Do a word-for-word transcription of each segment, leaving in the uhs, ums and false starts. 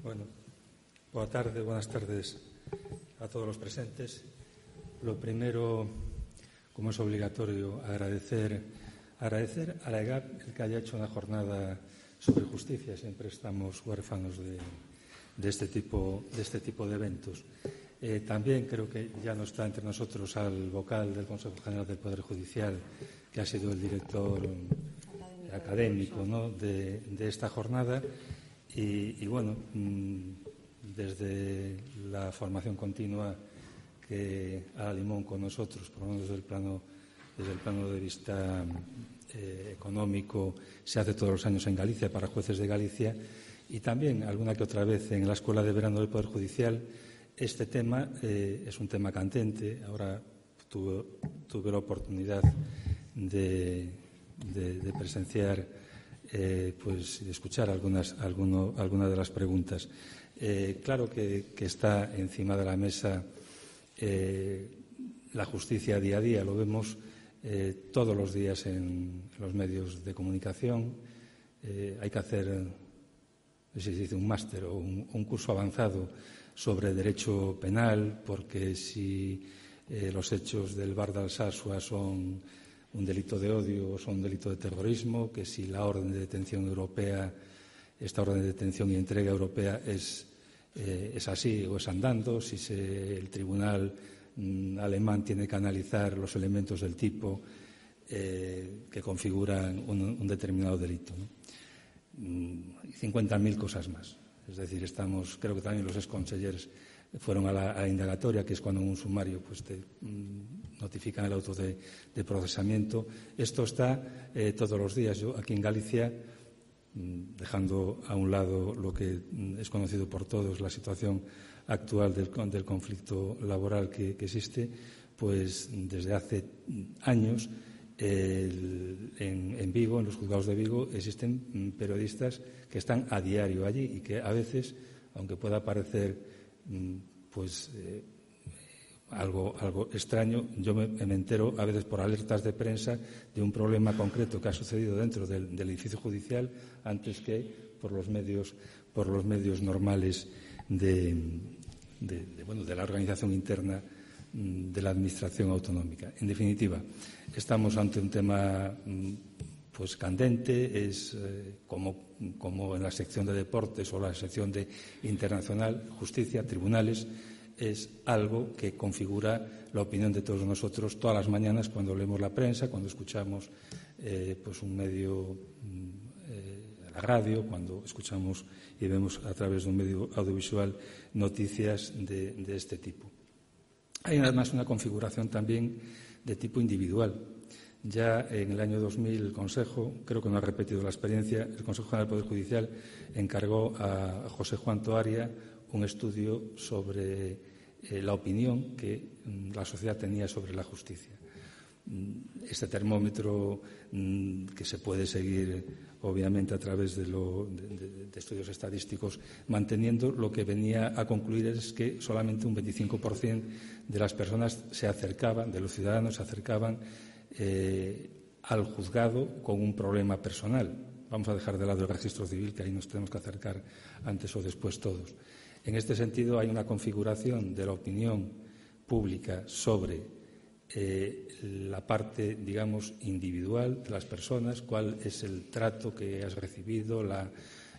Bueno, boa tarde, buenas tardes a todos los presentes. Lo primero, como es obligatorio, agradecer, agradecer a la E G A P el que haya hecho una jornada sobre justicia. Siempre estamos huérfanos de, de, este, tipo, de este tipo de eventos. Eh, también creo que ya no está entre nosotros al vocal del Consejo General del Poder Judicial, que ha sido el director académico, académico ¿no? de, de esta jornada. Y, y bueno, desde la formación continua que ha Limón con nosotros, por lo menos desde el plano, desde el plano de vista eh, económico, se hace todos los años en Galicia para jueces de Galicia y también alguna que otra vez en la Escuela de Verano del Poder Judicial. Este tema eh, es un tema candente. Ahora tuve, tuve la oportunidad de, de, de presenciar Eh, pues escuchar algunas, alguno, algunas de las preguntas. Eh, claro que, que está encima de la mesa eh, la justicia día a día, lo vemos eh, todos los días en los medios de comunicación. Eh, hay que hacer, no sé si se dice un máster o un, un curso avanzado sobre derecho penal, porque si eh, los hechos del Bar de Alsasua son un delito de odio o son un delito de terrorismo, que si la orden de detención europea, esta orden de detención y entrega europea es, eh, es así o es andando, si se, el tribunal mm, alemán tiene que analizar los elementos del tipo eh, que configuran un, un determinado delito, ¿no? Y cincuenta mil cosas más. Es decir, estamos, creo que también los exconsellers fueron a la, a la indagatoria, que es cuando en un sumario pues, te mm, notifican el auto de, de procesamiento. Esto está eh, todos los días. Yo aquí en Galicia, mm, dejando a un lado lo que mm, es conocido por todos, la situación actual del, del conflicto laboral que, que existe, pues desde hace años el, en, en Vigo, en los juzgados de Vigo, existen mm, periodistas que están a diario allí y que a veces, aunque pueda parecer pues eh, algo, algo extraño, yo me, me entero a veces por alertas de prensa de un problema concreto que ha sucedido dentro del, del edificio judicial antes que por los medios, por los medios normales de, de, de, bueno, de la organización interna de la Administración autonómica. En definitiva, estamos ante un tema pues candente, es eh, como, como en la sección de deportes o la sección de internacional, justicia, tribunales, es algo que configura la opinión de todos nosotros todas las mañanas cuando leemos la prensa, cuando escuchamos eh, pues un medio, eh, la radio, cuando escuchamos y vemos a través de un medio audiovisual noticias de, de este tipo. Hay además una configuración también de tipo individual. Ya en el año dos mil el Consejo, creo que no ha repetido la experiencia, el Consejo General del Poder Judicial encargó a José Juan Toaria un estudio sobre eh, la opinión que mm, la sociedad tenía sobre la justicia. Este termómetro mm, que se puede seguir obviamente a través de, lo, de, de, de estudios estadísticos, manteniendo lo que venía a concluir es que solamente un veinticinco por ciento de las personas se acercaban, de los ciudadanos se acercaban Eh, al juzgado con un problema personal. Vamos a dejar de lado el registro civil, que ahí nos tenemos que acercar antes o después todos. En este sentido, hay una configuración de la opinión pública sobre eh, la parte, digamos, individual de las personas, cuál es el trato que has recibido, la,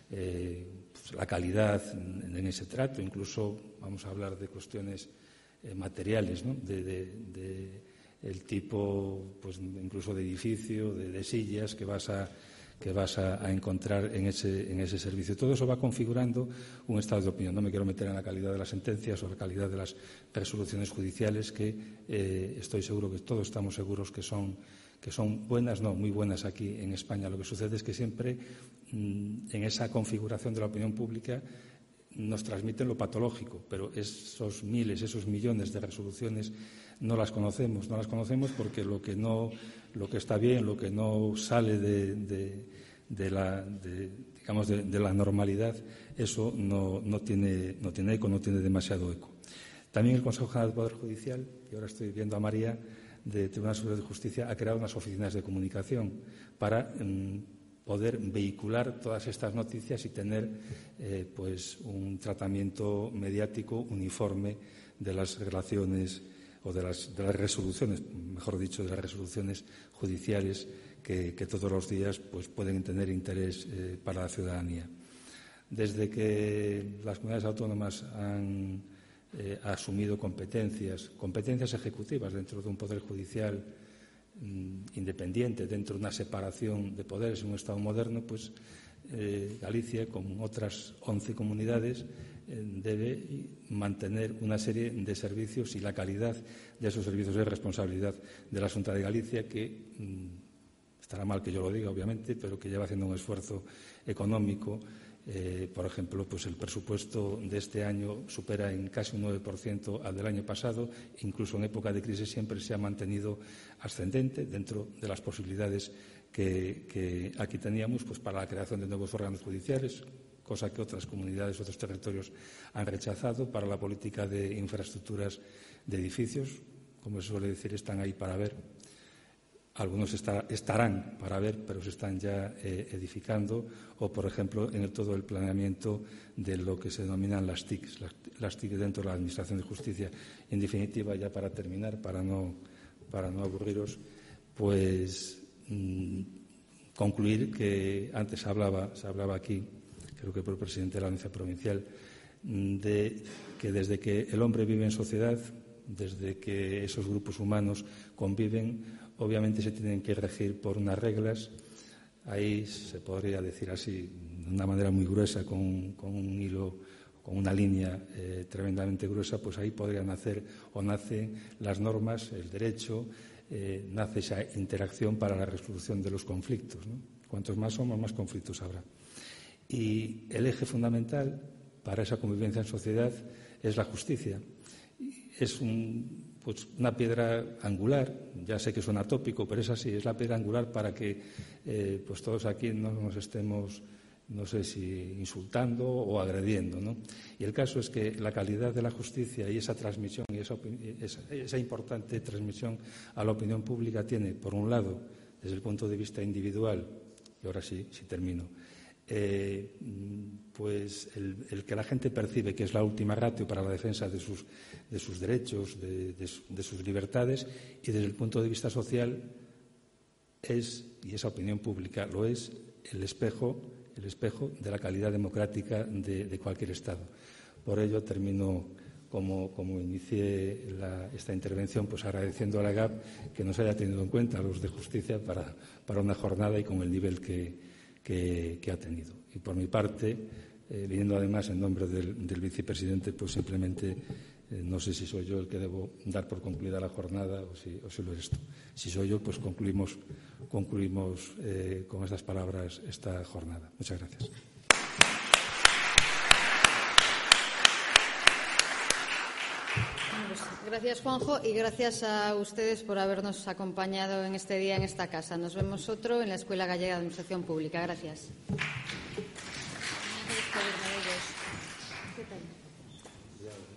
eh, pues, la calidad en, en ese trato, incluso vamos a hablar de cuestiones eh, materiales, ¿no? de, de, de el tipo, pues incluso de edificio, de, de sillas que vas a que vas a, a encontrar en ese en ese servicio. Todo eso va configurando un estado de opinión. No me quiero meter en la calidad de las sentencias o la calidad de las resoluciones judiciales, que eh, estoy seguro que todos estamos seguros que son que son buenas, no, muy buenas aquí en España. Lo que sucede es que siempre mmm, en esa configuración de la opinión pública nos transmiten lo patológico, pero esos miles, esos millones de resoluciones no las conocemos, no las conocemos porque lo que no, lo que está bien, lo que no sale de, de, de la, de, digamos, de, de la normalidad, eso no, no tiene, no tiene eco, no tiene demasiado eco. También el Consejo General del Poder Judicial, y ahora estoy viendo a María, de Tribunal Superior de Justicia, ha creado unas oficinas de comunicación para, poder vehicular todas estas noticias y tener eh, pues un tratamiento mediático uniforme de las relaciones o de las, de las resoluciones, mejor dicho, de las resoluciones judiciales que, que todos los días pues, pueden tener interés eh, para la ciudadanía. Desde que las comunidades autónomas han eh, asumido competencias, competencias ejecutivas dentro de un poder judicial mm, independiente, dentro de una separación de poderes en un Estado moderno, pues eh, Galicia, como otras once comunidades, eh, debe mantener una serie de servicios y la calidad de esos servicios es responsabilidad de la Xunta de Galicia, que mm, estará mal que yo lo diga, obviamente, pero que lleva haciendo un esfuerzo económico. Eh, por ejemplo, pues el presupuesto de este año supera en casi un nueve por ciento al del año pasado. Incluso en época de crisis siempre se ha mantenido ascendente dentro de las posibilidades que, que aquí teníamos pues, para la creación de nuevos órganos judiciales, cosa que otras comunidades, otros territorios han rechazado, para la política de infraestructuras de edificios, como se suele decir, están ahí para ver. Algunos estar, estarán para ver, pero se están ya eh, edificando, o, por ejemplo, en el, todo el planeamiento de lo que se denominan las T I Cs, las, las T I C dentro de la Administración de Justicia. En definitiva, ya para terminar, para no, para no aburriros, pues mmm, concluir que antes hablaba, se hablaba aquí, creo que por el presidente de la Audiencia Provincial, de que desde que el hombre vive en sociedad, desde que esos grupos humanos conviven, obviamente se tienen que regir por unas reglas. Ahí se podría decir así, de una manera muy gruesa, con, con un hilo, con una línea eh, tremendamente gruesa, pues ahí podrían nacer o nacen las normas, el derecho, eh, nace esa interacción para la resolución de los conflictos, ¿no? Cuantos más somos, más conflictos habrá. Y el eje fundamental para esa convivencia en sociedad es la justicia. Es un, pues una piedra angular, ya sé que suena tópico, pero es así, es la piedra angular para que eh, pues todos aquí no nos estemos, no sé si insultando o agrediendo, ¿no? Y el caso es que la calidad de la justicia y esa transmisión y esa, esa, esa importante transmisión a la opinión pública tiene, por un lado, desde el punto de vista individual, y ahora sí, sí termino, Eh, pues el, el que la gente percibe que es la última ratio para la defensa de sus, de sus derechos, de, de, de sus libertades, y desde el punto de vista social es, y esa opinión pública lo es, el espejo, el espejo de la calidad democrática de, de cualquier Estado. Por ello termino como, como inicié la, esta intervención, pues agradeciendo a la G A P que nos haya tenido en cuenta a los de justicia para, para una jornada y con el nivel que Que, que ha tenido. Y por mi parte, eh, viniendo además en nombre del, del vicepresidente, pues simplemente eh, no sé si soy yo el que debo dar por concluida la jornada o si, o si lo eres tú. Si soy yo, pues concluimos, concluimos eh, con estas palabras esta jornada. Muchas gracias. Gracias, Juanjo, y gracias a ustedes por habernos acompañado en este día en esta casa. Nos vemos otro en la Escuela Gallega de Administración Pública. Gracias.